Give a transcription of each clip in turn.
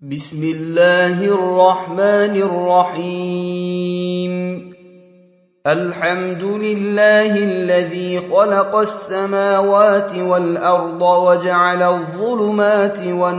بسم الله الرحمن الرحيم. الحمد لله الذي خلق السماوات والأرض وجعل الظلمات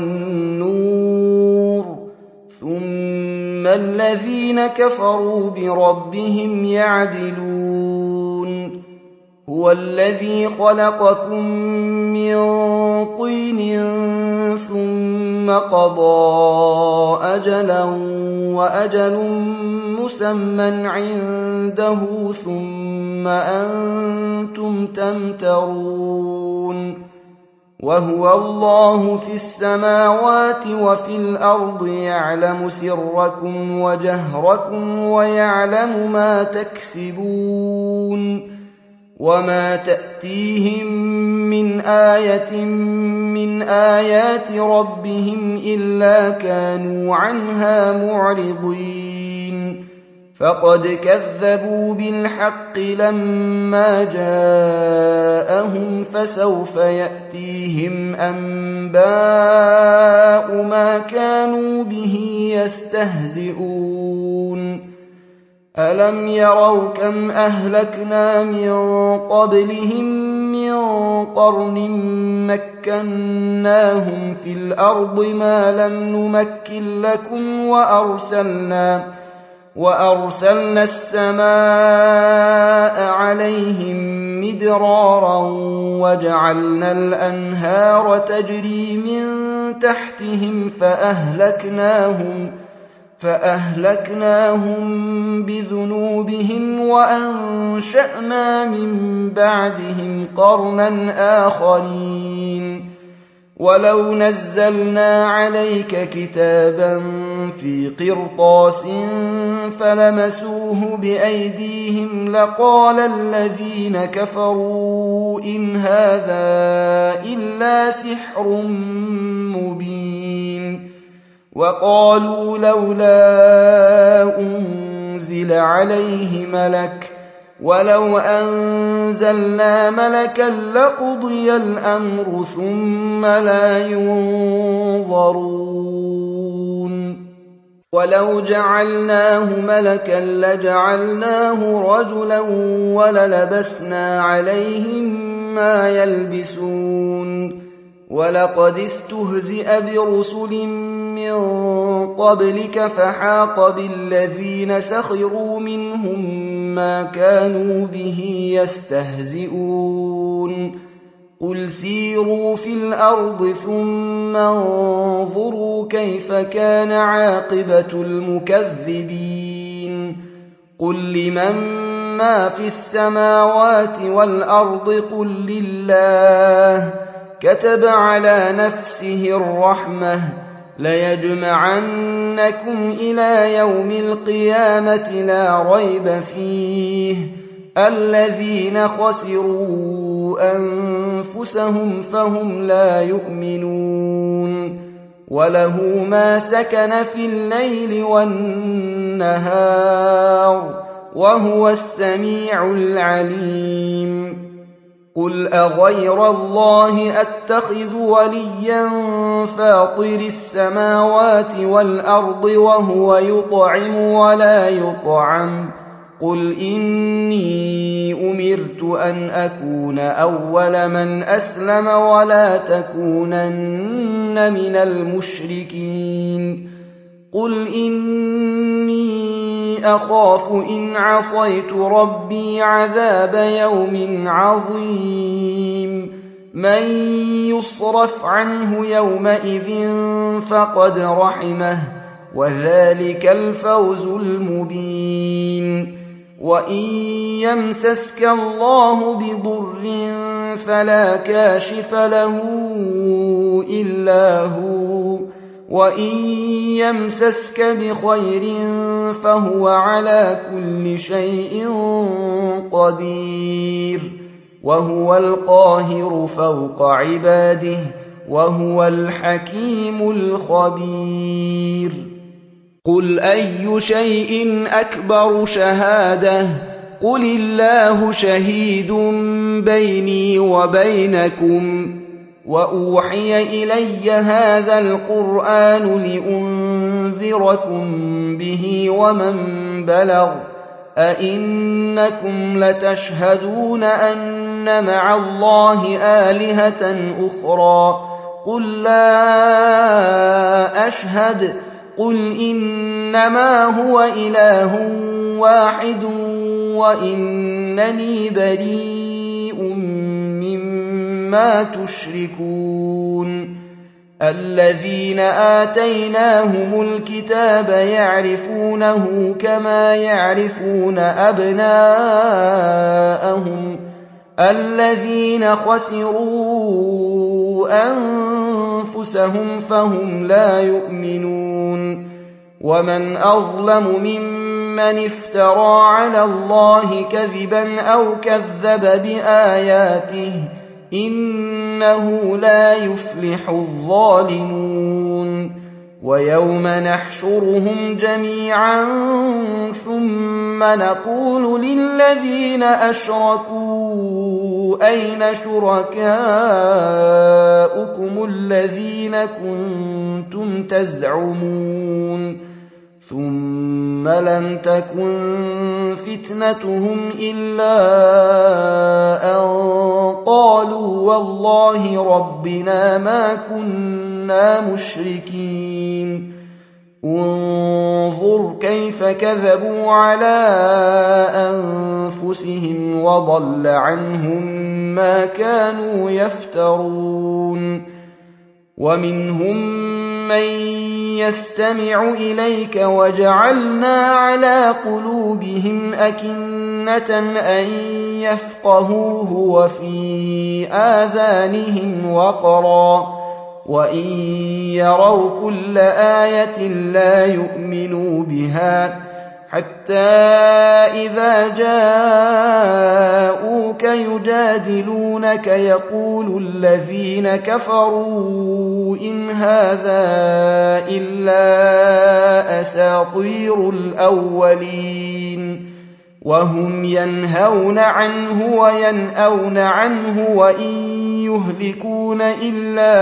والنور ثم الذين كفروا بربهم يعدلون. هو الذي خلقكم من طين ثم قضى أجلا وأجل مسمى عنده ثم أنتم تمترون. وهو الله في السماوات وفي الأرض يعلم سركم وجهركم ويعلم ما تكسبون. وما تأتيهم من آية من آيات ربهم إلا كانوا عنها معرضين. فقد كذبوا بالحق لما جاءهم فسوف يأتيهم أنباء ما كانوا به يستهزئون. ألم يروا كم أهلكنا من قبلهم من قرن مكناهم في الأرض ما لم نمكن لكم وأرسلنا السماء عليهم مدرارا وجعلنا الأنهار تجري من تحتهم فأهلكناهم بذنوبهم وأنشأنا من بعدهم قرنا آخرين. ولو نزلنا عليك كتابا في قرطاس فلمسوه بأيديهم لقال الذين كفروا إن هذا إلا سحر مبين. وقالوا لولا أنزل عليه ملك ولو أنزلنا ملكا لقضي الأمر ثم لا ينظرون. ولو جعلناه ملكا لجعلناه رجلا وللبسنا عليهم ما يلبسون. ولقد استهزئ برسل من قبلك فحاق بالذين سخروا منهم ما كانوا به يستهزئون. قل سيروا في الأرض ثم انظروا كيف كان عاقبة المكذبين. قل لمن ما في السماوات والأرض قل لله كتب على نفسه الرحمة ليجمعنكم إلى يوم القيامة لا ريب فيه الذين خسروا أنفسهم فهم لا يؤمنون. وله ما سكن في الليل والنهار وهو السميع العليم. قل أغير الله أتخذ وليا فاطر السماوات والأرض وهو يطعم ولا يطعم. قل إني أمرت أن أكون أول من أسلم ولا تكونن من المشركين. قل إني أخاف إن عصيت ربي عذاب يوم عظيم. من يصرف عنه يومئذ فقد رحمه وذلك الفوز المبين. وإن يمسسك الله بضر فلا كاشف له إلا هو وإن يمسسك بخير فهو على كل شيء قدير. وهو القاهر فوق عباده وهو الحكيم الخبير. قل أي شيء أكبر شهادة قل الله شهيد بيني وبينكم وأوحي إلي هذا القرآن لأنذركم به ومن بلغ أئنكم لتشهدون أن مع الله آلهة أخرى قل لا أشهد قل إنما هو إله واحد وإنني بريء مما تشركون الذين آتيناهم الكتاب يعرفونه كما يعرفون أبناءهم الذين خسروا أنفسهم فهم لا يؤمنون ومن أظلم ممن افترى على الله كذبا أو كذب بآياته إنه لا يفلح الظالمون ويوم نحشرهم جميعا ثم نقول للذين أشركوا أين شركاؤكم الذين كنتم تزعمون ثم لم تكن فتنتهم إلا أن قالوا والله ربنا ما كنا مشركين انظر كيف كذبوا على أنفسهم وضل عنهم ما كانوا يفترون ومنهم من يستمع إليك وجعلنا على قلوبهم أكنة أن يفقهوه وفي آذانهم وقرا وإن يروا كل آية لا يؤمنوا بها حتى إذا جاءوك يجادلونك يقول الذين كفروا إن هذا إلا أساطير الأولين وهم ينهون عنه وينأون عنه وإن يهلكون إلا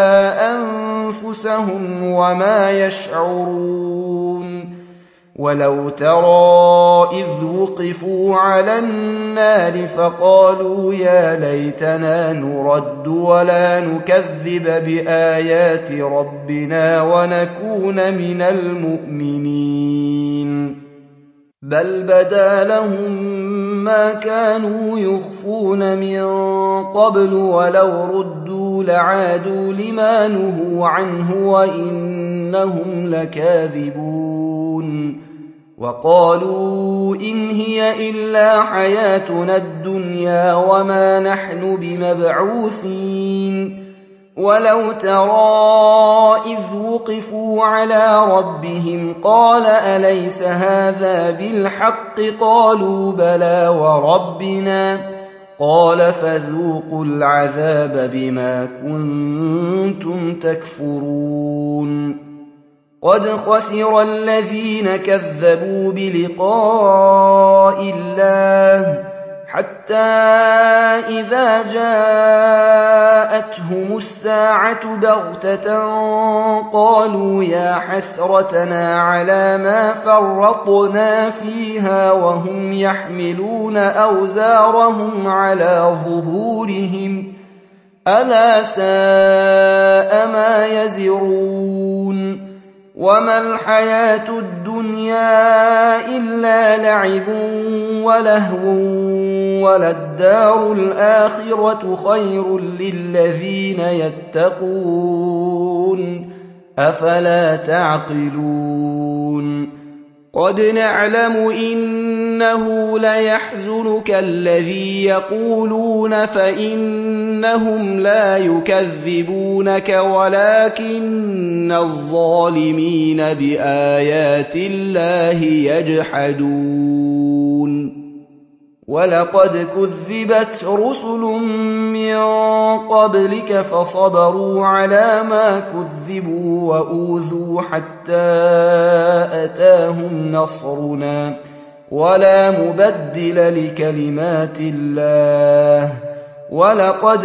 أنفسهم وما يشعرون ولو ترى إذ وقفوا على النار فقالوا يا ليتنا نرد ولا نكذب بآيات ربنا ونكون من المؤمنين بل بدا لهم ما كانوا يخفون من قبل ولو ردوا لعادوا لما نهوا عنه وإنهم لكاذبون وقالوا إن هي إلا حياتنا الدنيا وما نحن بمبعوثين ولو ترى إذ وقفوا على ربهم قال أليس هذا بالحق قالوا بلى وربنا قال فذوقوا العذاب بما كنتم تكفرون قد خسر الذين كذبوا بلقاء الله حتى إذا جاءتهم الساعة بغتة قالوا يا حسرتنا على ما فرطنا فيها وهم يحملون أوزارهم على ظهورهم ألا ساء ما يزرون وما الحياة الدنيا إلا لعب ولهو وللدار الآخرة خير للذين يتقون أفلا تعقلون قد نعلم إنه ليحزنك الذي يقولون فإنهم لا يكذبونك ولكن الظالمين بآيات الله يجحدون ولقد كذبت رسل من قبلك فصبروا على ما كذبوا وأوذوا حتى أتاهم نصرنا ولا مبدل لكلمات الله ولقد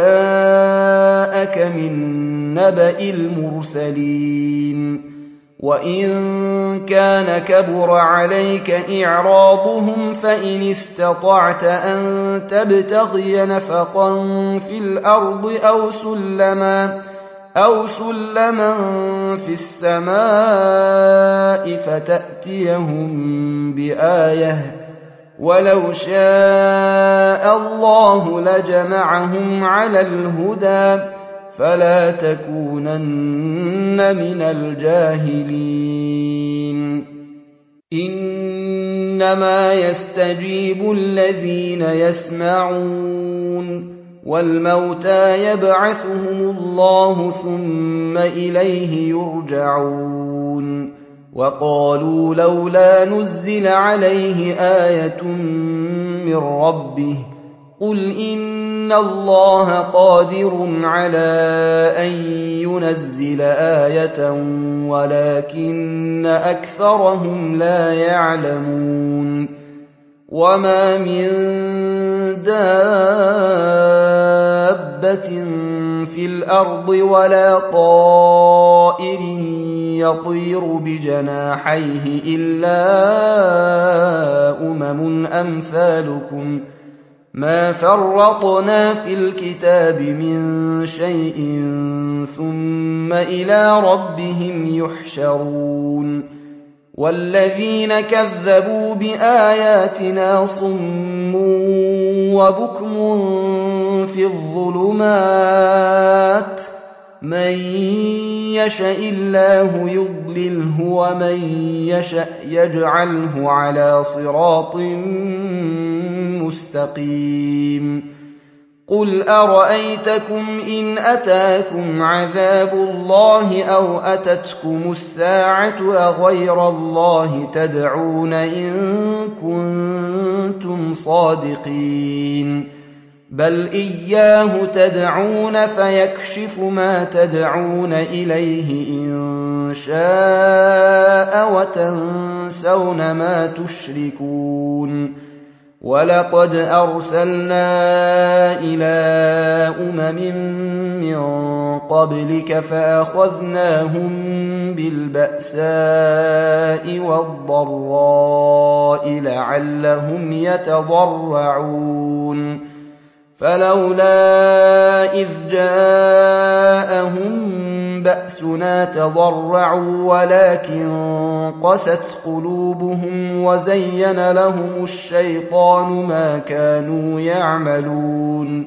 جاءك من نبأ المرسلين وإن كان كبر عليك إعراضهم فإن استطعت أن تبتغي نفقا في الأرض أو سلما في السماء فتأتيهم بآية ولو شاء الله لجمعهم على الهدى فلا تكونن من الجاهلين إنما يستجيب الذين يسمعون والموتى يبعثهم الله ثم إليه يرجعون وقالوا لولا نزل عليه آية من ربه قل إن الله قادر على أن ينزل آية ولكن أكثرهم لا يعلمون وما من دابة في الأرض ولا طائر يطير بجناحيه إلا أمثالكم ما فرطنا في الكتاب من شيء ثم إلى ربهم يحشرون والذين كذبوا بآياتنا صم وبكم في الظلمات من يشاء الله يضلله ومن يشاء يجعله على صراط مستقيم قل أرأيتكم إن أتاكم عذاب الله أو أتتكم الساعة أغير الله تدعون إن كنتم صادقين بل إياه تدعون فيكشف ما تدعون إليه إن شاء وتنسون ما تشركون ولقد أرسلنا إلى من قبلك فأخذناهم بالبأساء والضراء لعلهم يتضرعون فلولا إذ جاءهم بأسنا تضرعوا ولكن قست قلوبهم وزين لهم الشيطان ما كانوا يعملون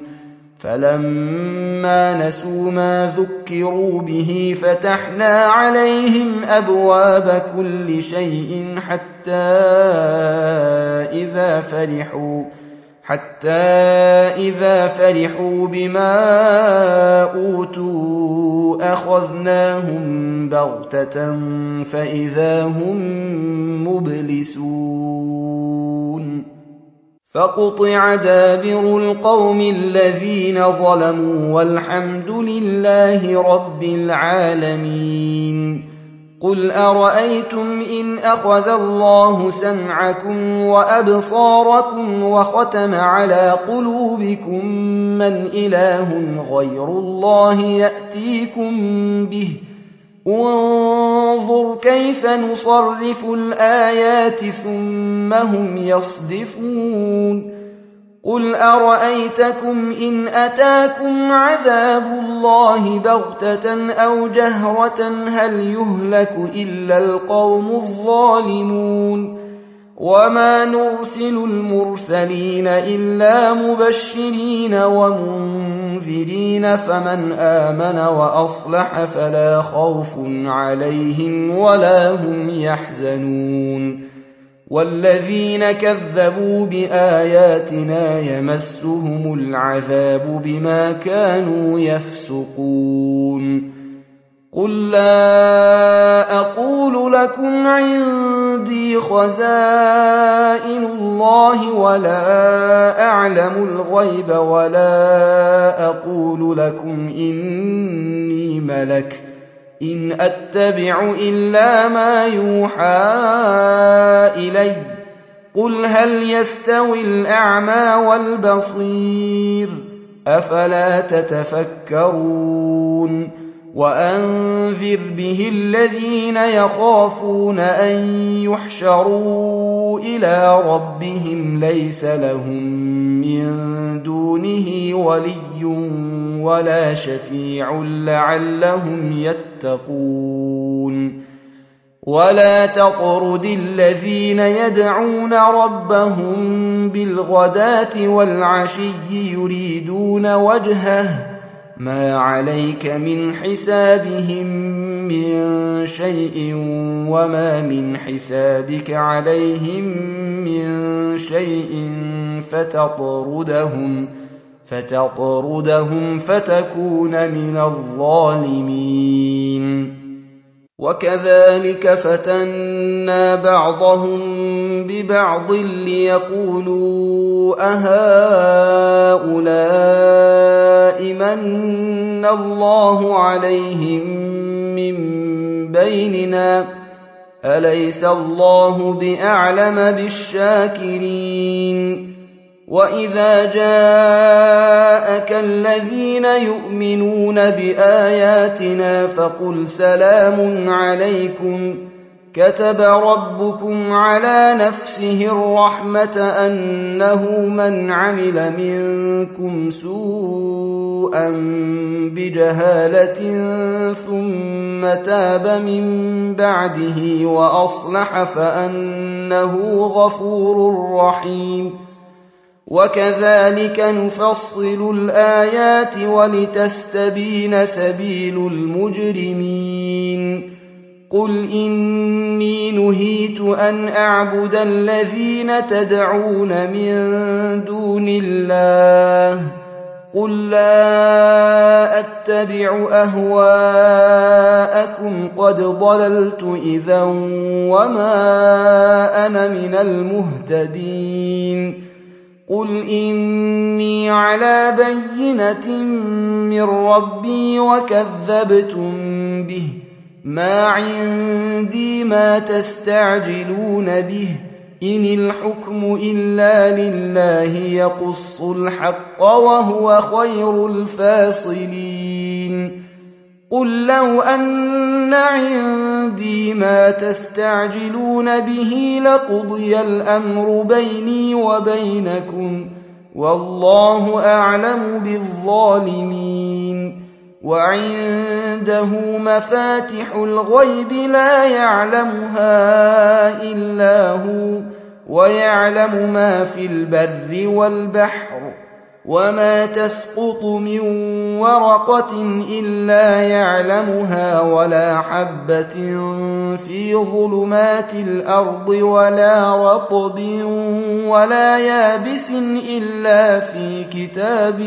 فلما نسوا ما ذكروا به فتحنا عليهم أبواب كل شيء حتى إذا فرحوا بما أوتوا أخذناهم بغتة فإذا هم مبلسون فقطع دابر القوم الذين ظلموا والحمد لله رب العالمين قل أرأيتم إن أخذ الله سمعكم وأبصاركم وختم على قلوبكم من إله غير الله يأتيكم به انظر كيف نصرف الآيات ثم هم يصدفون قل أرأيتكم إن أتاكم عذاب الله بغتة أو جهرة هل يهلك إلا القوم الظالمون وما نرسل المرسلين إلا مبشرين ومنذرين فمن آمن وأصلح فلا خوف عليهم ولا هم يحزنون والذين كذبوا بآياتنا يمسهم العذاب بما كانوا يفسقون قل لا أقول لكم عندي خزائن الله ولا أعلم الغيب ولا أقول لكم إني ملك إن أتبع إلا ما يوحى إلي قل هل يستوي الأعمى والبصير أفلا تتفكرون وأنذر به الذين يخافون أن يحشروا إلى ربهم ليس لهم من دونه ولي ولا شفيع لعلهم يتقون ولا تطرد الذين يدعون ربهم بالغداة والعشي يريدون وجهه ما عليك من حسابهم من شيء وما من حسابك عليهم من شيء فتطردهم فتكون من الظالمين وكذلك فتنا بعضهم ببعض ليقولوا أهؤلاء من الله عليهم من بيننا أليس الله بأعلم بالشاكرين وإذا جاءك الذين يؤمنون بآياتنا فقل سلام عليكم كتب ربكم على نفسه الرحمة أنه من عمل منكم سوءا بجهالة ثم تاب من بعده وأصلح فأنه غفور رحيم وكذلك نفصل الآيات ولتستبين سبيل المجرمين قل إني نهيت أن أعبد الذين تدعون من دون الله قل لا أتبع أهواءكم قد ضللت إذا وما أنا من المهتدين قل إني على بينة من ربي وكذبتم به ما عندي ما تستعجلون به إن الحكم إلا لله يقص الحق وهو خير الفاصلين قل لو أن عندي ما تستعجلون به لقضي الأمر بيني وبينكم والله أعلم بالظالمين وعنده مفاتح الغيب لا يعلمها إلا هو ويعلم ما في البر والبحر وما تسقط من ورقة إلا يعلمها ولا حبة في ظلمات الأرض ولا رطب ولا يابس إلا في كتاب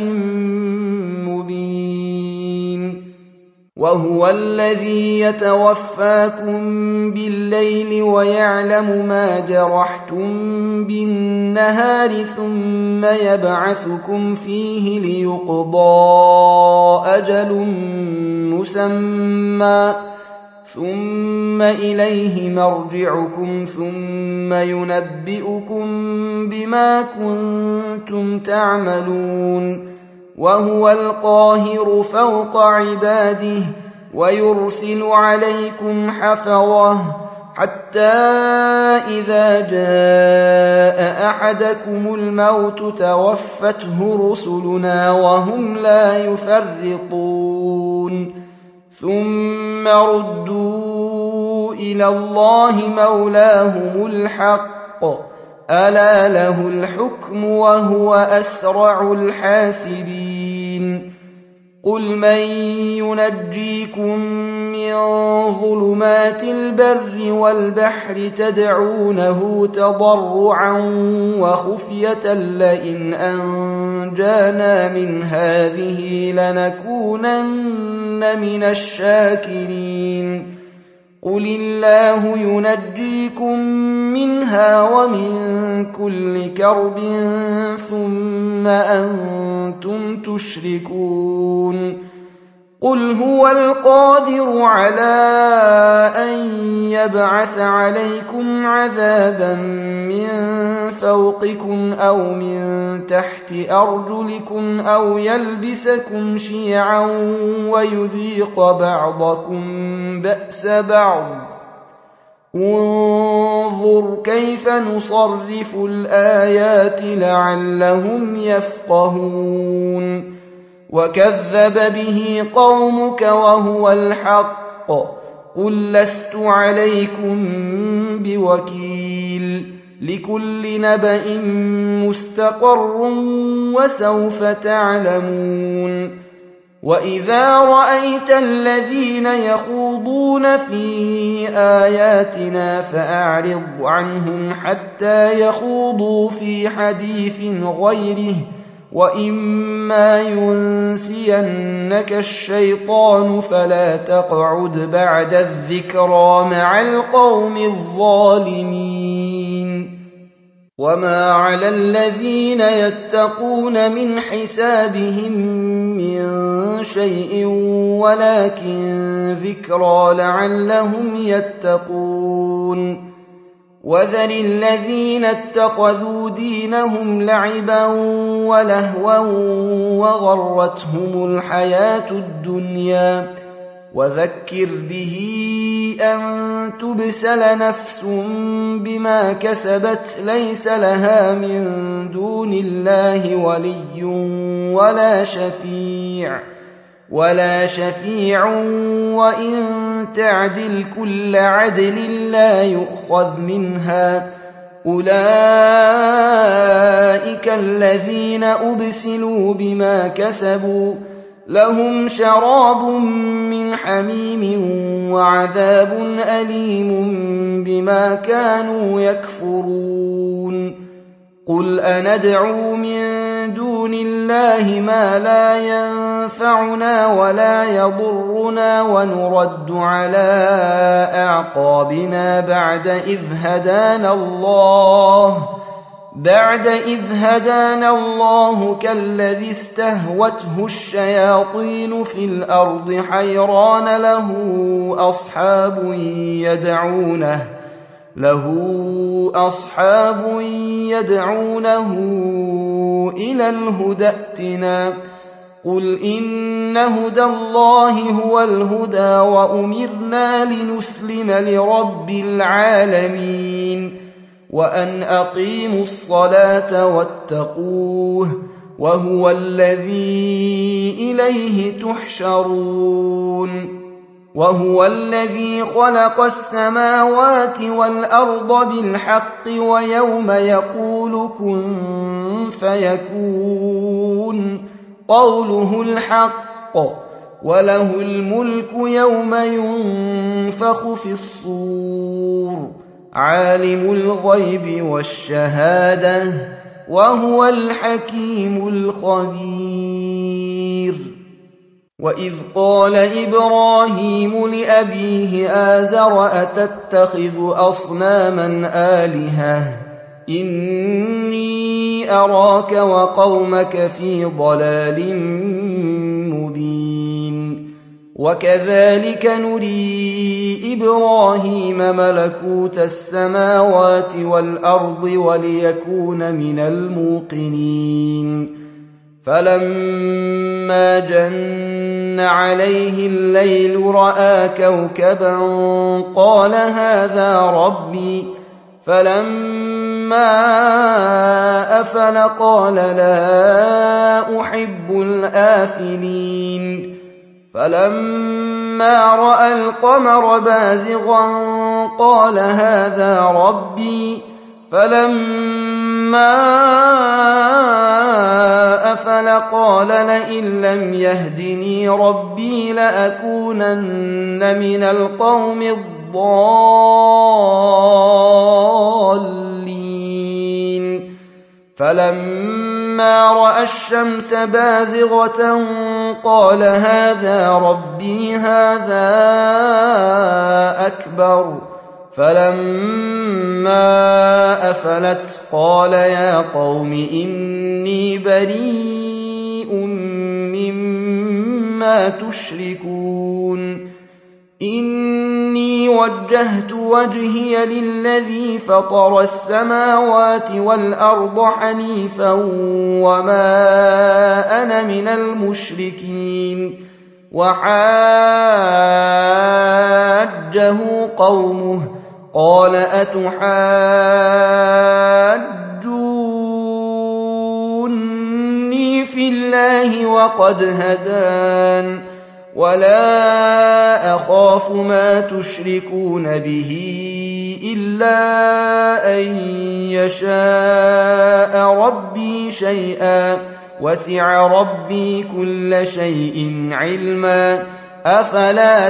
مبين وهو الذي يتوفاكم بالليل ويعلم ما جرحتم بالنهار ثم يبعثكم فيه ليقضى أجل مسمى ثم إليه مرجعكم ثم ينبئكم بما كنتم تعملون وهو القاهر فوق عباده ويرسل عليكم حفظه حتى إذا جاء أحدكم الموت توفته رسلنا وهم لا يفرطون ثم ردوا إلى الله مولاهم الحق ألا له الحكم وهو أسرع الحاسبين قل من ينجيكم من ظلمات البر والبحر تدعونه تضرعا وخفية لئن أنجانا من هذه لنكونن من الشاكرين قل الله ينجيكم منها ومن كل كرب ثم أنتم تشركون قل هو القادر على أن يبعث عليكم عذابا من فوقكم أو من تحت أرجلكم أو يلبسكم شيعا ويذيق بعضكم بأس بعض. انظر كيف نصرف الآيات لعلهم يفقهون. وكذب به قومك وهو الحق قل لست عليكم بوكيل لكل نبأ مستقر وسوف تعلمون. وإذا رأيت الذين يخوضون في آياتنا فأعرض عنهم حتى يخوضوا في حديث غيره وإما ينسينك الشيطان فلا تقعد بعد الذكرى مع القوم الظالمين. وما على الذين يتقون من حسابهم من شيء ولكن ذكرى لعلهم يتقون. وذر الذين اتخذوا دينهم لعبا ولهوا وغرتهم الحياة الدنيا وذكر به أن تبسل نفس بما كسبت ليس لها من دون الله ولي ولا شفيع وإن تعدل كل عدل لا يؤخذ منها. أولئك الذين أبسلوا بما كسبوا لهم شراب من حميم وعذاب أليم بما كانوا يكفرون. قل أندعو من دون الله ما لا ينفعنا ولا يضرنا ونرد على أعقابنا بعد إذ هدانا الله كالذي استهوته الشياطين في الأرض حيران له أصحاب يدعونه إلى الهدى ائتنا. قل إن هدى الله هو الهدى وأمرنا لنسلم لرب العالمين وأن أقيموا الصلاة واتقوه وهو الذي إليه تحشرون. وهو الذي خلق السماوات والأرض بالحق ويوم يقول كن فيكون قوله الحق وله الملك يوم ينفخ في الصور عالم الغيب والشهادة وهو الحكيم الخبير. وإذ قال إبراهيم لأبيه آزر أتتخذ أصناما آلهة إني أراك وقومك في ضلال مبين. وكذلك نري إبراهيم ملكوت السماوات والأرض وليكون من الموقنين. فلما جن عليه الليل رأى كوكبا قال هذا ربي فلما أفل قال لا أحب الآفلين. فلما رأى القمر بازغا قال هذا ربي فلما أفل قال لئن لم يهدني ربي لأكونن من القوم الضالين. فلما رأى الشمس بازغة قال هذا ربي هذا أكبر. فلما أفلت قال يا قوم إني بريء مما ما تشركون إني وجهت وجهي للذي فطر السماوات والأرض حنيفا وما أنا من المشركين وحاجه قومه قال أتحاجوني في الله وقد هدان ولا أخاف ما تشركون به إلا أن يشاء ربي شيئا وسع ربي كل شيء علما أفلا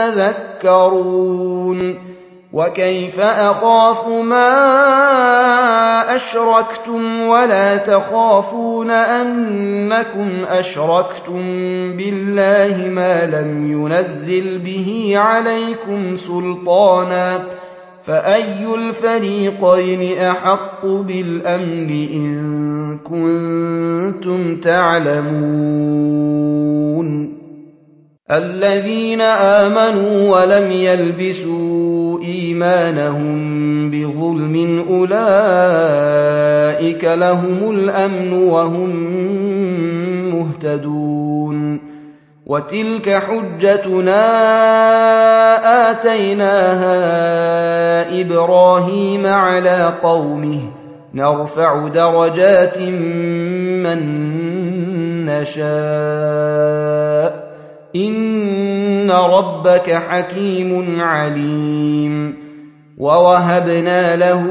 تتذكرون وكيف أخاف ما أشركتم ولا تخافون أنكم أشركتم بالله ما لم ينزل به عليكم سلطانا فأي الفريقين أحق بالأمن إن كنتم تعلمون الذين آمنوا ولم يلبسوا إيمانهم بظلم أولئك لهم الأمن وهم مهتدون وتلك حجتنا آتيناها إبراهيم على قومه نرفع درجات من نشاء إن ربك حكيم عليم ووهبنا له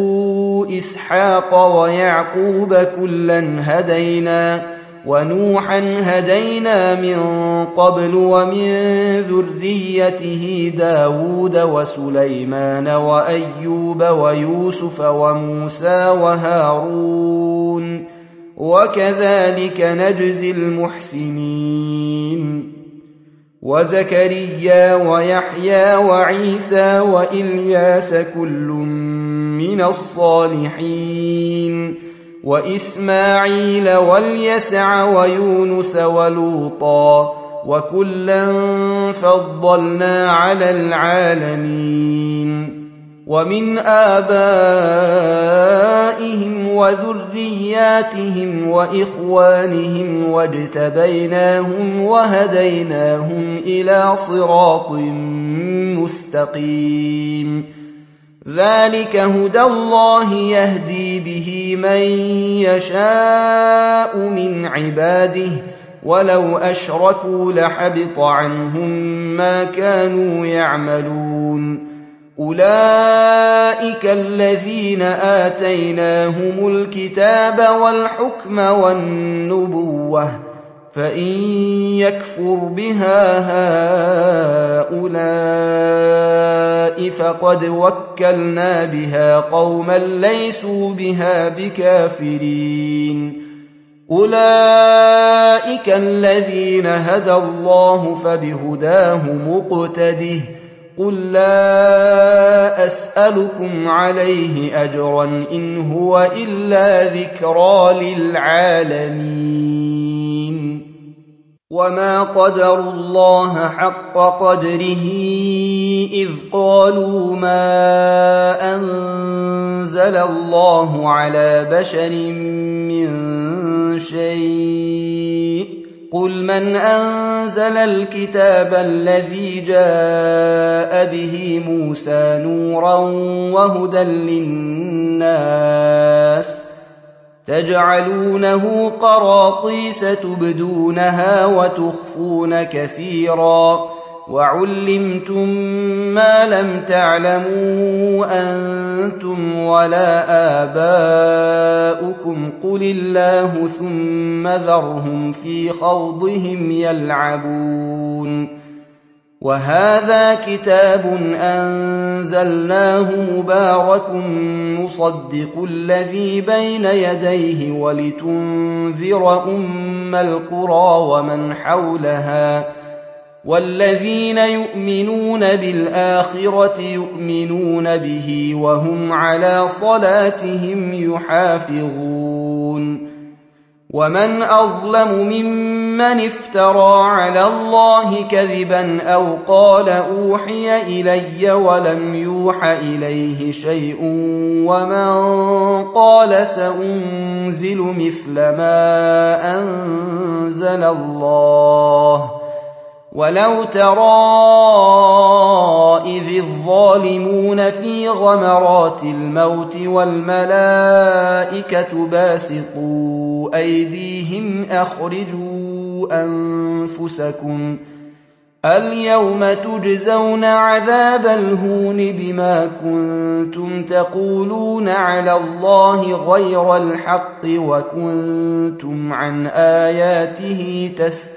إسحاق ويعقوب كلا هدينا ونوحا هدينا من قبل ومن ذريته داود وسليمان وأيوب ويوسف وموسى وهارون وكذلك نجزي المحسنين وزكريا ويحيى وعيسى وإلياس كل من الصالحين وإسماعيل واليسع ويونس ولوطا وكلا فضلنا على العالمين ومن آبائهم وذرياتهم وإخوانهم واجتبيناهم وهديناهم إلى صراط مستقيم ذلك هدى الله يهدي به من يشاء من عباده ولو أشركوا لحبط عنهم ما كانوا يعملون أولئك الذين آتيناهم الكتاب والحكم والنبوة فإن يكفر بها هؤلاء فقد وكلنا بها قوما ليسوا بها بكافرين أولئك الذين هدى الله فبهداه مقتده قل لا أسألكم عليه أجرا إن هو إلا ذكرى للعالمين وما قدروا الله حق قدره إذ قالوا ما أنزل الله على بشر من شيء قل من أنزل الكتاب الذي جاء به موسى نورا وهدى للناس تجعلونه قراطيس تبدونها وتخفون كثيرا وعلمتم ما لم تعلموا أنتم ولا آباؤكم قل الله ثم ذرهم في خوضهم يلعبون وهذا كتاب أنزلناه مبارك مصدق الذي بين يديه ولتنذر أم القرى ومن حولها والذين يؤمنون بالآخرة يؤمنون به وهم على صلاتهم يحافظون ومن أظلم ممن افترى على الله كذبا أو قال أوحي إلي ولم يوح إليه شيء ومن قال سأنزل مثل ما أنزل الله ولو ترى إذ الظالمون في غمرات الموت والملائكة باسطوا أيديهم أخرجوا أنفسكم اليوم تجزون عذاب الهون بما كنتم تقولون على الله غير الحق وكنتم عن آياته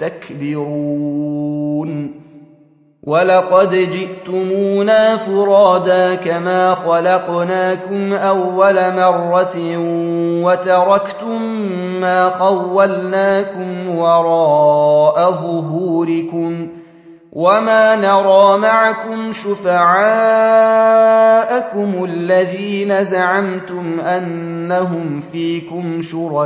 تستكبرون ولقد جئتمونا فرادا كما خلقناكم أول مرة وتركتم ما خولناكم وراء ظهوركم وما نرى معكم شفعاءكم الذين زعمتم أنهم فيكم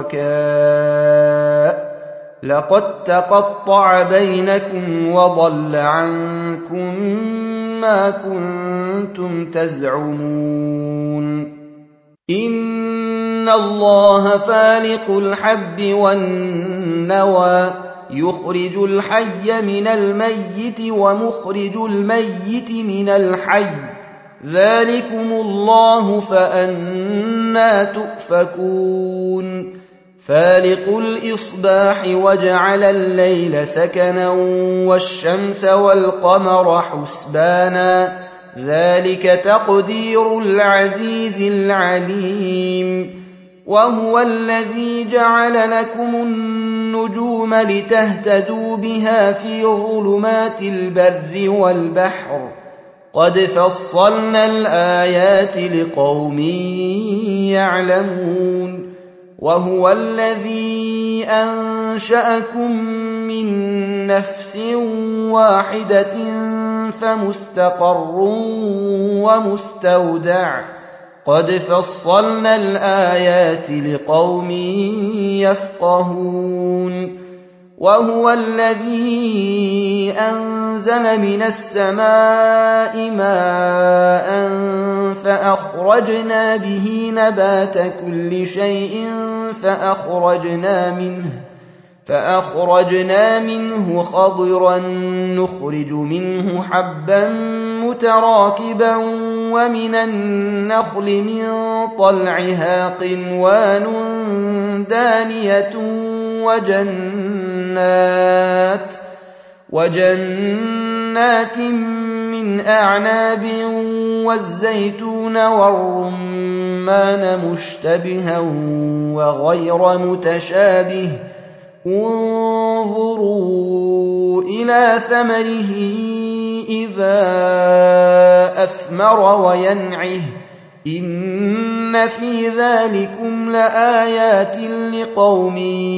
شركاء لقد تقطع بينكم وضل عنكم ما كنتم تزعمون إن الله فالق الحب والنوى يخرج الحي من الميت ومخرج الميت من الحي ذلكم الله فأنى تؤفكون فالق الإصباح وجعل الليل سكنا والشمس والقمر حسبانا ذلك تقدير العزيز العليم وهو الذي جعل لكم النجوم لتهتدوا بها في ظلمات البر والبحر قد فصلنا الآيات لقوم يعلمون وهو الذي أنشأكم من نفس واحدة فمستقر ومستودع قد فصلنا الآيات لقوم يفقهون وهو الذي أنزل من السماء ماء فأخرجنا به نبات كل شيء فأخرجنا منه خضرا نخرج منه حبا متراكبا ومن النخل من طلعها قنوان دانية وجنات من أعناب والزيتون والرمان مشتبها وغير متشابه انظروا إلى ثمره إذا أثمر وينعه إن في ذلكم لآيات لقوم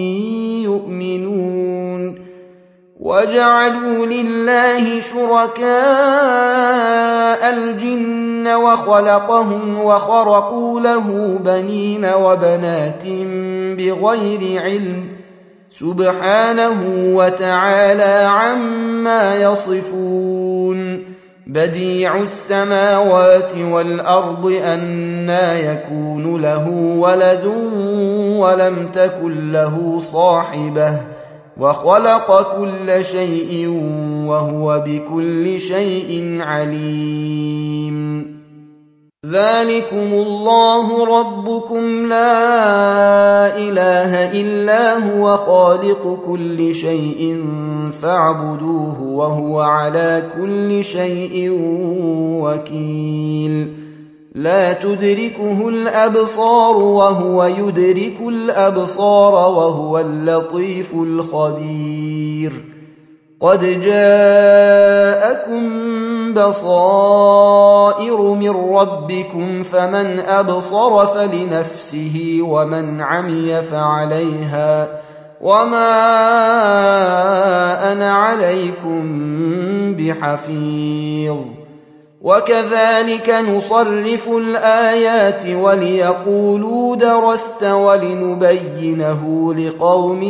يؤمنون وجعلوا لله شركاء الجن وخلقهم وخرقوا له بنين وبنات بغير علم سبحانه وتعالى عما يصفون بديع السماوات والأرض أنى يكون له ولد ولم تكن له صاحبة وخلق كل شيء وهو بكل شيء عليم ذلكم الله ربكم لا إله إلا هو خالق كل شيء فاعبدوه وهو على كل شيء وكيل لا تدركه الأبصار وهو يدرك الأبصار وهو اللطيف الخبير قد جاءكم بصائر من ربكم فمن أبصر فلنفسه ومن عمي فعليها وما أنا عليكم بحفيظ وكذلك نصرف الآيات وليقولوا درست ولنبينه لقوم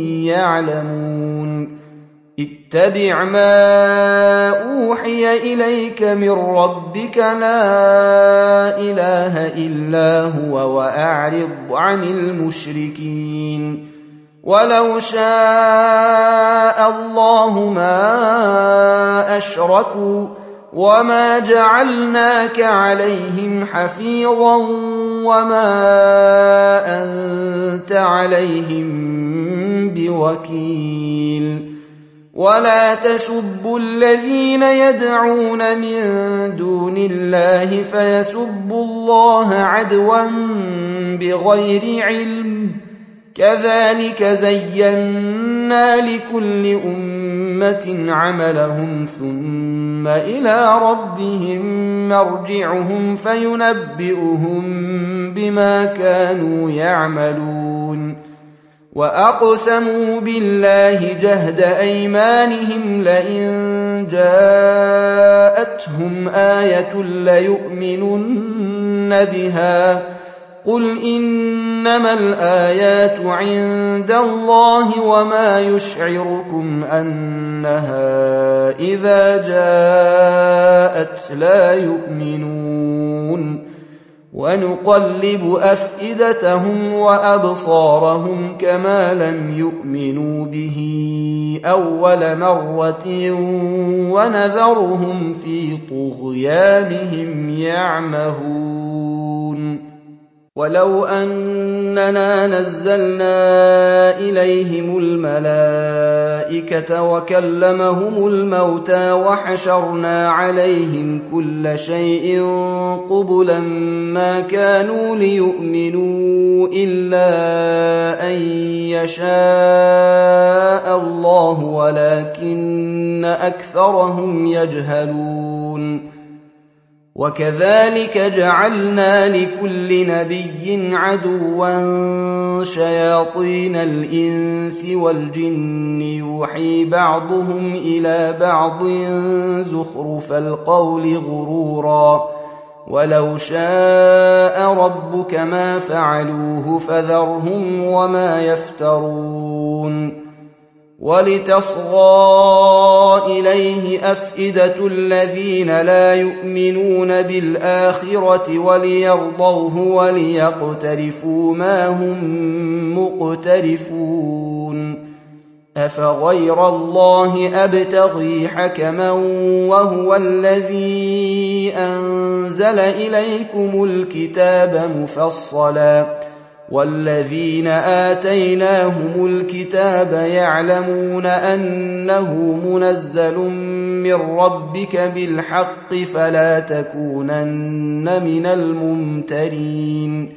يعلمون اتبع ما أوحي إليك من ربك لا إله إلا هو وأعرض عن المشركين ولو شاء الله ما أشركوا وما جعلناك عليهم حفيظا وما أنت عليهم بوكيل ولا تسبوا الذين يدعون من دون الله فيسبوا الله عدوا بغير علم كذلك زينا لكل أمة عملهم ثم إلى ربهم مرجعهم فينبئهم بما كانوا يعملون وأقسموا بالله جهد أيمانهم لئن جاءتهم آية ليؤمنن بها قل إنما الآيات عند الله وما يشعركم أنها إذا جاءت لا يؤمنون ونقلب أفئدتهم وأبصارهم كما لم يؤمنوا به أول مرة ونذرهم في طغيانهم يعمهون ولو أننا نزلنا إليهم الملائكة وكلمهم الموتى وحشرنا عليهم كل شيء قبلا ما كانوا ليؤمنوا إلا أن يشاء الله ولكن أكثرهم يجهلون وكذلك جعلنا لكل نبي عدوا شياطين الإنس والجن يوحي بعضهم إلى بعض زخرف القول غرورا ولو شاء ربك ما فعلوه فذرهم وما يفترون ولتصغى إليه أفئدة الذين لا يؤمنون بالآخرة وليرضوه وليقترفوا ما هم مقترفون أفغير الله أبتغي حكما وهو الذي أنزل إليكم الكتاب مفصلا والذين آتيناهم الكتاب يعلمون أنه منزل من ربك بالحق فلا تكونن من الممترين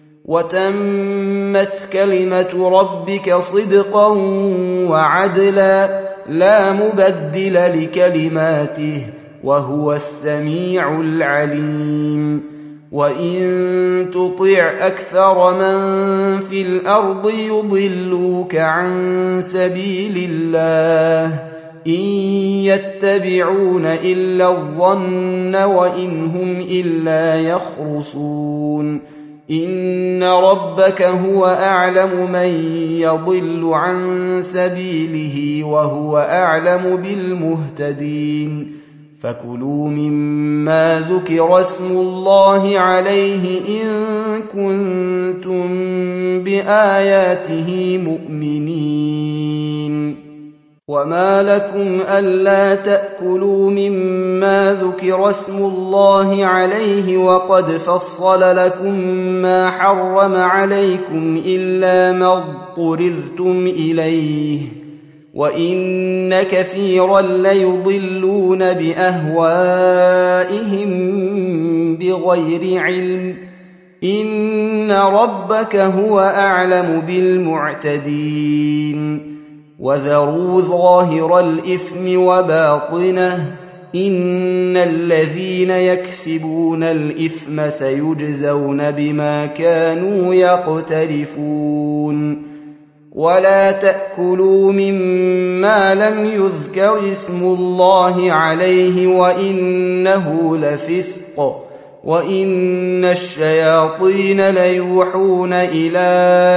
وتمت كلمة ربك صدقا وعدلا لا مبدل لكلماته وهو السميع العليم وإن تطع أكثر من في الأرض يضلوك عن سبيل الله إن يتبعون إلا الظن وإن هم إلا يخرصون إن ربك هو أعلم من يضل عن سبيله وهو أعلم بالمهتدين فكلوا مما ذكر اسم الله عليه إن كنتم بآياته مؤمنين وما لكم ألا تأكلوا مما ذكر اسم الله عليه وقد فصل لكم ما حرم عليكم إلا ما اضطررتم إليه وإن كثيرا ليضلون بأهوائهم بغير علم إن ربك هو أعلم بالمعتدين وذروا ظاهر الإثم وباطنه إن الذين يكسبون الإثم سيجزون بما كانوا يقترفون ولا تأكلوا مما لم يذكر اسم الله عليه وإنه لفسق وإن الشياطين ليوحون إلى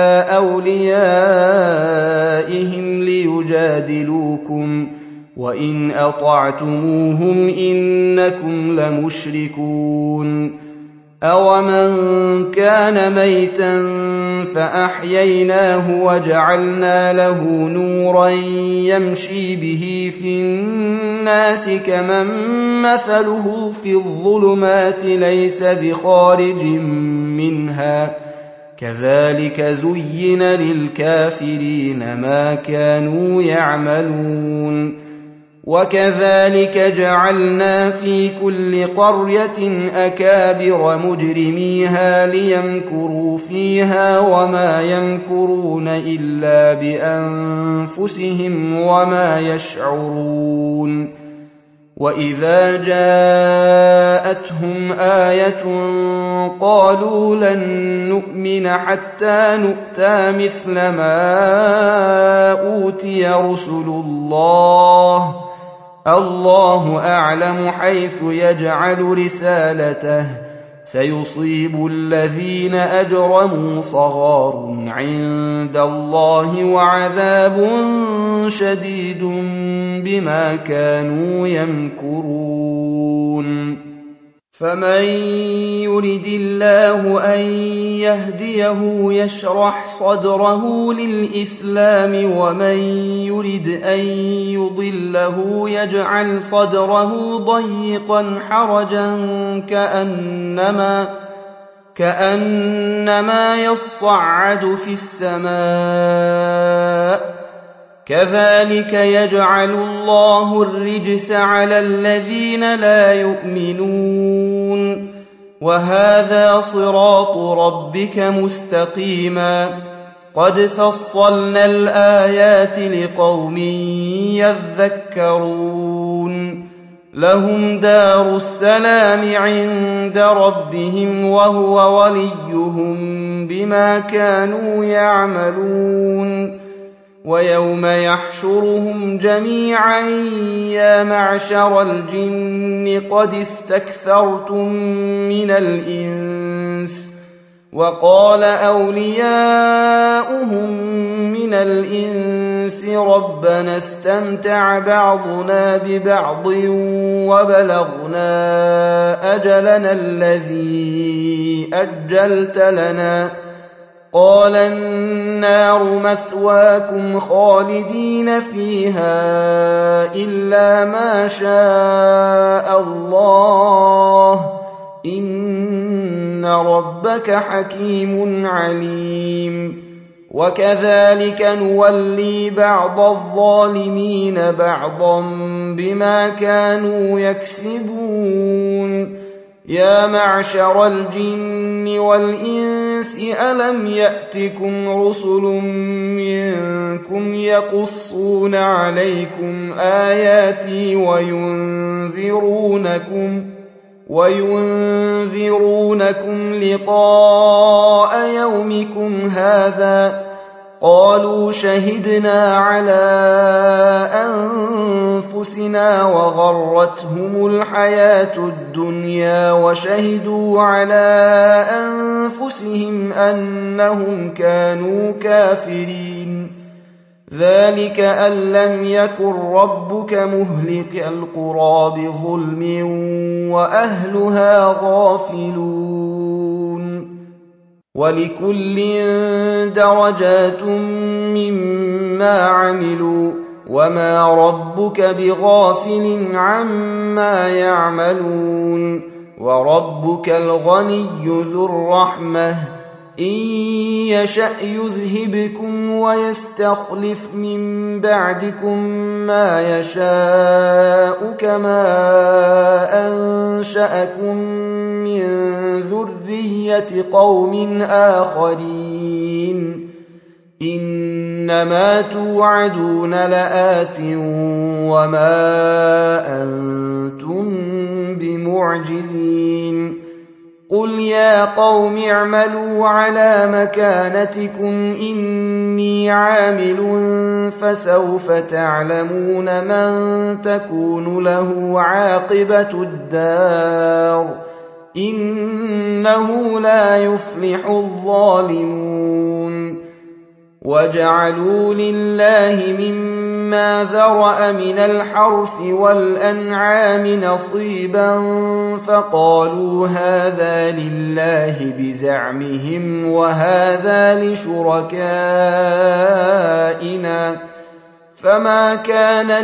أوليائهم ليجادلوكم وإن أطعتموهم إنكم لمشركون أومن كان ميتا فأحييناه وجعلنا له نورا يمشي به في الناس كمن مثله في الظلمات ليس بخارج منها كذلك زين للكافرين ما كانوا يعملون وكذلك جعلنا في كل قرية أكابر مجرميها ليمكروا فيها وما يمكرون إلا بأنفسهم وما يشعرون وإذا جاءتهم آية قالوا لن نؤمن حتى نؤتى مثل ما أوتي رسل الله الله أعلم حيث يجعل رسالته سيصيب الذين أجرموا صغار عند الله وعذاب شديد بما كانوا يمكرون فمن يرد الله أن يهديه يشرح صدره للإسلام ومن يرد أن يضله يجعل صدره ضيقا حرجا كأنما يصعد في السماء كذلك يجعل الله الرجس على الذين لا يؤمنون وهذا صراط ربك مستقيما قد فصلنا الآيات لقوم يذكرون لهم دار السلام عند ربهم وهو وليهم بما كانوا يعملون ويوم يحشرهم جميعا يا معشر الجن قد استكثرتم من الإنس وقال أولياؤهم من الإنس ربنا استمتع بعضنا ببعض وبلغنا أجلنا الذي أجلت لنا قال النار مثواكم خالدين فيها إلا ما شاء الله إن ربك حكيم عليم وكذلك نولي بعض الظالمين بعضا بما كانوا يكسبون يا معشر الجن والإنس ألم يأتكم رسل منكم يقصون عليكم آياتي وينذرونكم لقاء يومكم هذا قالوا شهدنا على أنفسنا وغرتهم الحياة الدنيا وشهدوا على أنفسهم أنهم كانوا كافرين ذلك أن لم يكن ربك مهلك القرى بظلم وأهلها غافلون ولكل درجات مما عملوا وما ربك بغافل عما يعملون وربك الغني ذو الرحمة إن يشأ يذهبكم ويستخلف من بعدكم ما يشاء كما أنشأكم من ذرية قوم آخرين إنما توعدون لآت وما أنتم بمعجزين قل يا قوم اعملوا على مكانتكم إني عامل فسوف تعلمون من تكون له عاقبة الدار إنه لا يفلح الظالمون وجعلوا لله مما ذرأ من الحرث والأنعام نصيبا فقالوا هذا لله بزعمهم وهذا لشركائنا فما كان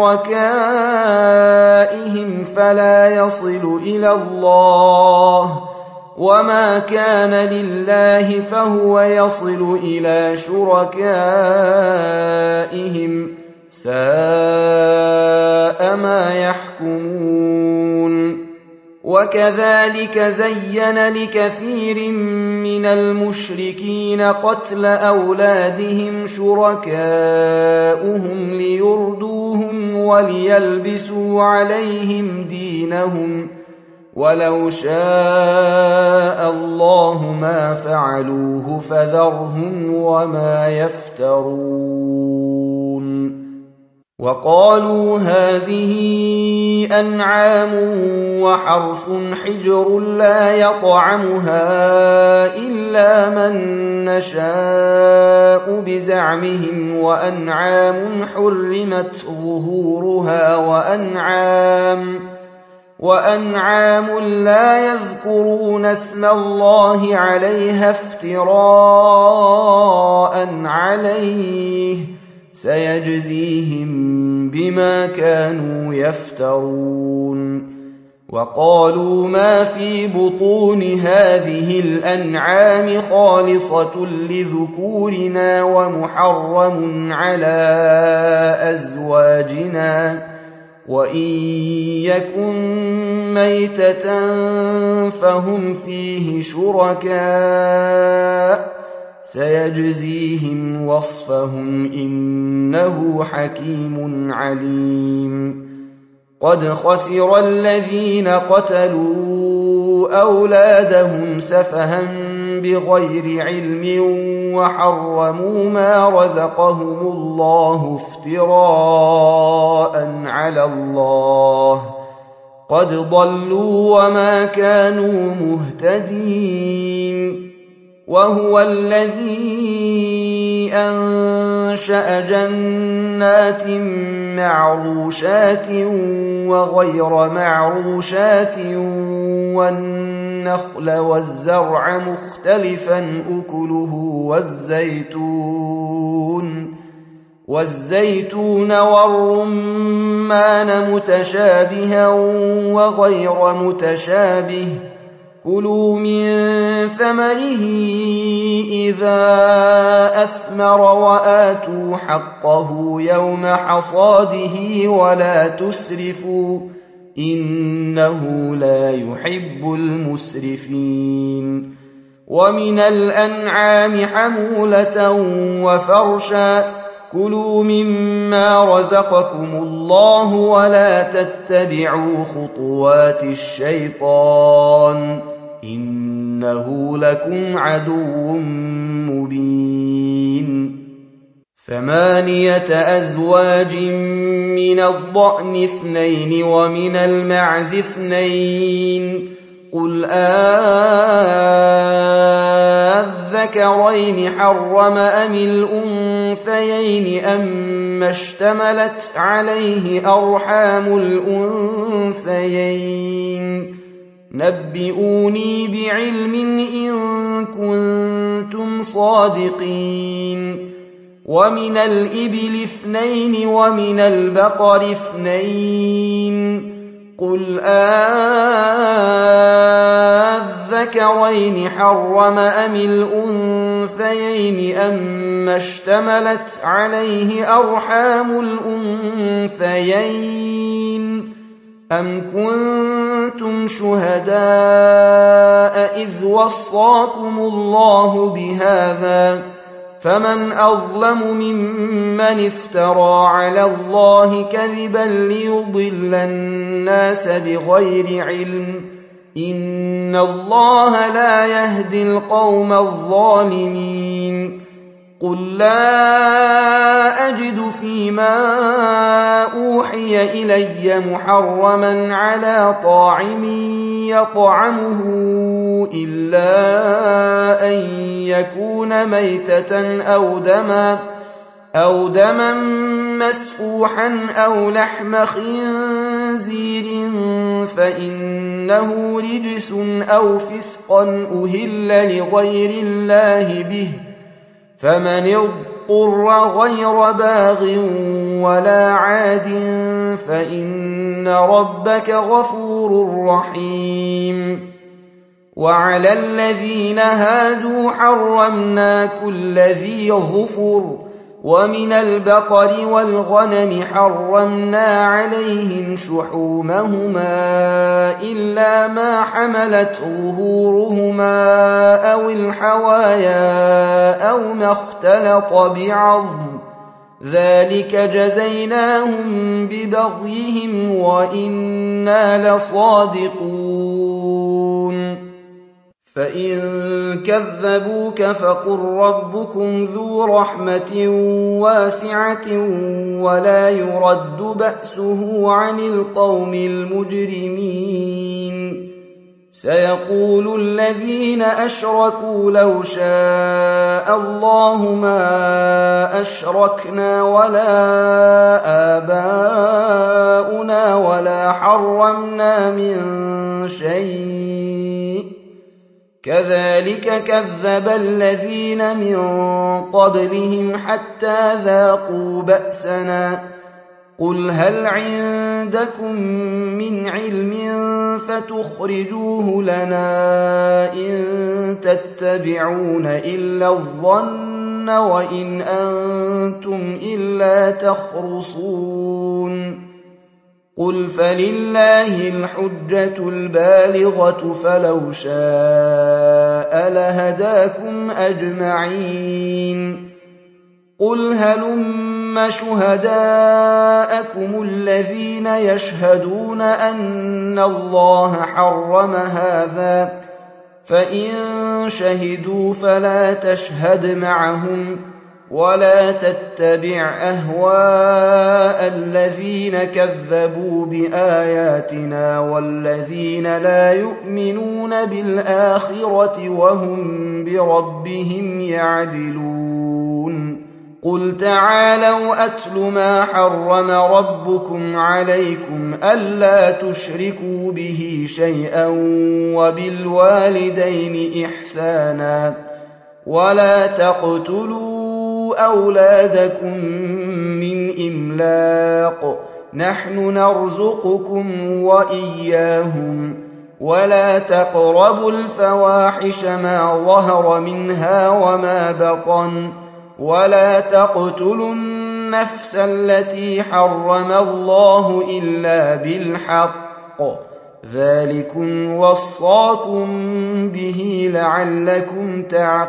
لشركائهم فلا يصل إلى الله وما كان لله فهو يصل إلى شركائهم ساء ما يحكمون وكذلك زين لكثير من المشركين قتل أولادهم شركاؤهم ليردوهم وليلبسوا عليهم دينهم ولو شاء الله ما فعلوه فذرهم وما يفترون وقالوا هذه أنعام وحرث حجر لا يطعمها إلا من نشاء بزعمهم وأنعام حرمت ظهورها وأنعام لا يذكرون اسم الله عليها افتراء عليه سيجزيهم بما كانوا يفترون وقالوا ما في بطون هذه الأنعام خالصة لذكورنا ومحرم على أزواجنا وإن يكن ميتة فهم فيه شركاء سيجزيهم وصفهم إنه حكيم عليم قد خسر الذين قتلوا أولادهم سفها بغير علم وحرموا ما رزقهم الله افتراء على الله قد ضلوا وما كانوا مهتدين وهو الذي أنشأ جنات معروشات وغير معروشات والنخل والزرع مختلفا أكله والزيتون والرمان متشابها وغير متشابه كلوا من ثمره إذا أثمر وآتوا حقه يوم حصاده ولا تسرفوا إنه لا يحب المسرفين ومن الأنعام حمولة وفرشا كلوا مما رزقكم الله ولا تتبعوا خطوات الشيطان إنه لكم عدو مبين 8 أزواج من الضأن 2 ومن المعز 2 قل الذكرين حرم أم الأنثيين أما اشتملت عليه أرحام الأنثيين نبئوني بعلم إن كنتم صادقين ومن الإبل 2 ومن البقر 2 قل الذكرين حرم أم الأنثيين أما اشتملت عليه أرحام الأنثيين أم كنتم شهداء إذ وصاكم الله بهذا فمن أظلم ممن افترى على الله كذبا ليضل الناس بغير علم إن الله لا يهدي القوم الظالمين قل لا أجد فيما أوحي إلي محرما على طاعم يطعمه إلا أن يكون ميتة أو دما مسفوحا أو لحم خنزير فإنه رجس أو فسقا أهل لغير الله به فمن اضطر غير باغ ولا عاد فإن ربك غفور رحيم وعلى الذين هادوا حرمنا كل ذي ظفر ومن البقر والغنم حرمنا عليهم شحومهما إلا ما حملت ظهورهما أو الحوايا أو ما اختلط بعظم ذلك جزيناهم ببغيهم وإنا لصادقون فإن كذبوك فقل ربكم ذو رحمة واسعة ولا يرد بأسه عن القوم المجرمين سيقول الذين أشركوا لو شاء الله ما أشركنا ولا آباؤنا ولا حرمنا من شيء كذلك كذب الذين من قبلهم حتى ذاقوا بأسنا قل هل عندكم من علم فتخرجوه لنا إن تتبعون إلا الظن وإن أنتم إلا تخرصون قل فلله الحجة البالغة فلو شاء لهداكم أجمعين قل هلم شهداءكم الذين يشهدون أن الله حرم هذا فإن شهدوا فلا تشهد معهم ولا تتبع أهواء الذين كذبوا بآياتنا والذين لا يؤمنون بالآخرة وهم بربهم يعدلون قل تعالوا أتل ما حرم ربكم عليكم ألا تشركوا به شيئا وبالوالدين إحسانا ولا تقتلوا أولادكم من إملاق نحن نرزقكم وإياهم ولا تقربوا الفواحش ما ظهر منها وما بطن ولا تقتلوا النفس التي حرم الله إلا بالحق ذلكم وصاكم به لعلكم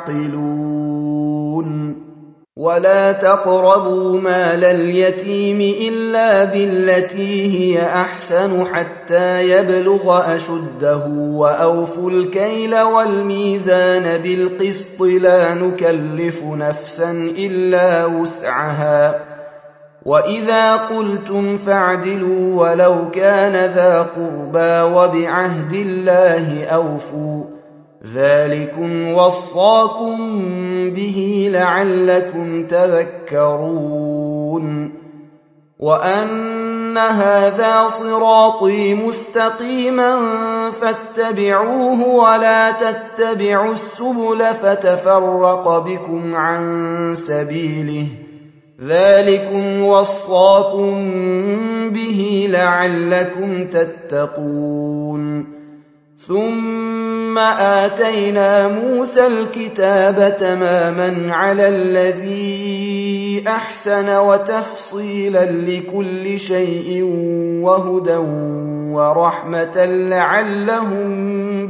تعقلون ولا تقربوا مال اليتيم إلا بالتي هي أحسن حتى يبلغ أشده وأوفوا الكيل والميزان بالقسط لا نكلف نفسا إلا وسعها وإذا قلتم فاعدلوا ولو كان ذا قربى وبعهد الله أوفوا ذلكم وصاكم به لعلكم تذكرون وأن هذا صراطي مستقيما فاتبعوه ولا تتبعوا السبل فتفرق بكم عن سبيله ذلكم وصاكم به لعلكم تتقون ثم آتينا موسى الكتاب تماما على الذي أحسن وتفصيلا لكل شيء وهدى ورحمة لعلهم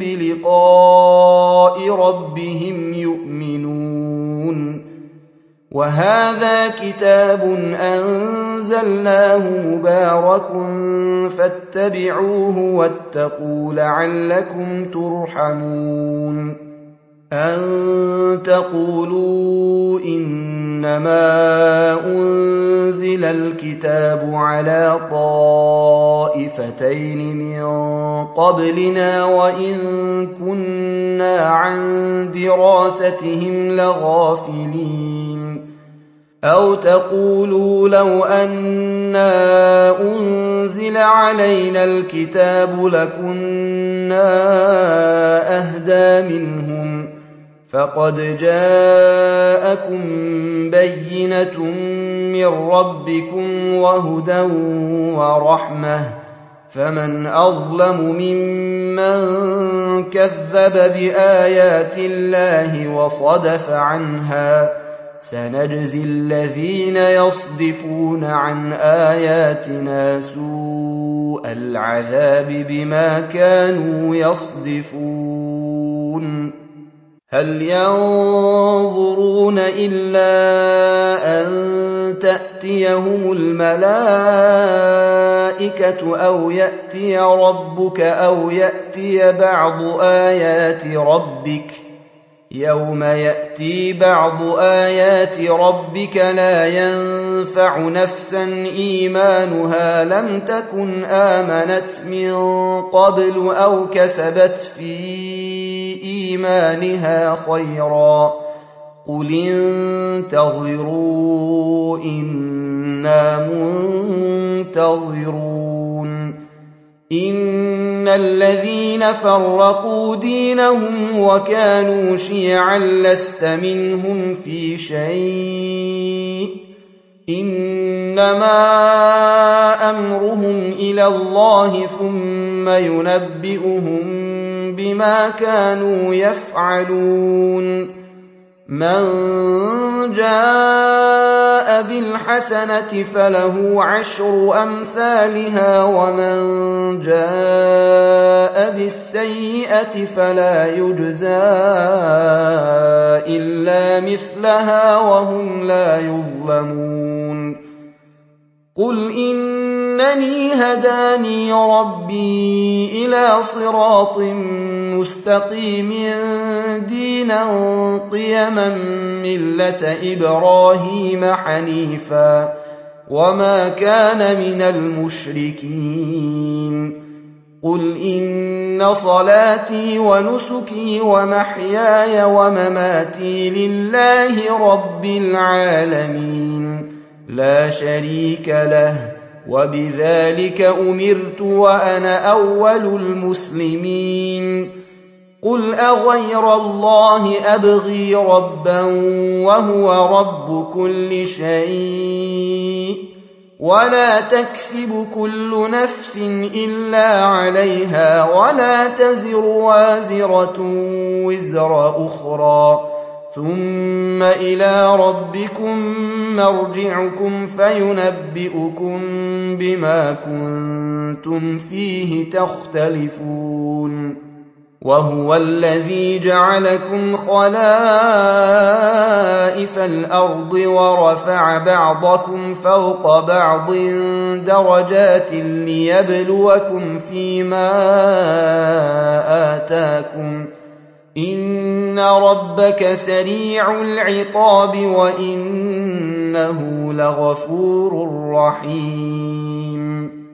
بلقاء ربهم يؤمنون وهذا كتاب أنزلناه مبارك فاتبعوه واتقوا لعلكم ترحمون أن تقولوا إنما أنزل الكتاب على طائفتين من قبلنا وإن كنا عن دراستهم لغافلين أو تقولوا لو أنا أنزل علينا الكتاب لكنا أهدى منهم فقد جاءكم بينة من ربكم وهدى ورحمة فمن أظلم ممن كذب بآيات الله وصدف عنها سنجزي الذين يصدفون عن آياتنا سوء العذاب بما كانوا يصدفون هل ينظرون إلا أن تأتيهم الملائكة أو يأتي ربك أو يأتي بعض آيات ربك يوم يأتي بعض آيات ربك لا ينفع نفسا إيمانها لم تكن آمنت من قبل أو كسبت في إيمانها خيرا قل انتظروا إنا منتظرون إن الذين فرقوا دينهم وكانوا شيعا لست منهم في شيء إنما أمرهم إلى الله ثم ينبئهم بما كانوا يفعلون من جاء بالحسنة فله عشر أمثالها ومن جاء بالسيئة فلا يجزى إلا مثلها وهم لا يظلمون قل إنني هداني ربي إلى صراط مستقيم دينا قيما ملة إبراهيم حنيفا وما كان من المشركين قل إن صلاتي ونسكي ومحياي ومماتي لله رب العالمين لا شريك له وبذلك أمرت وأنا أول المسلمين قل أغير الله أبغي ربا وهو رب كل شيء ولا تكسب كل نفس إلا عليها ولا تزر وازرة وزر أخرى ثم إلى ربكم مرجعكم فينبئكم بما كنتم فيه تختلفون وهو الذي جعلكم خلائف الأرض ورفع بعضكم فوق بعض درجات ليبلوكم فيما آتاكم إن ربك سريع العقاب وإنه لغفور رحيم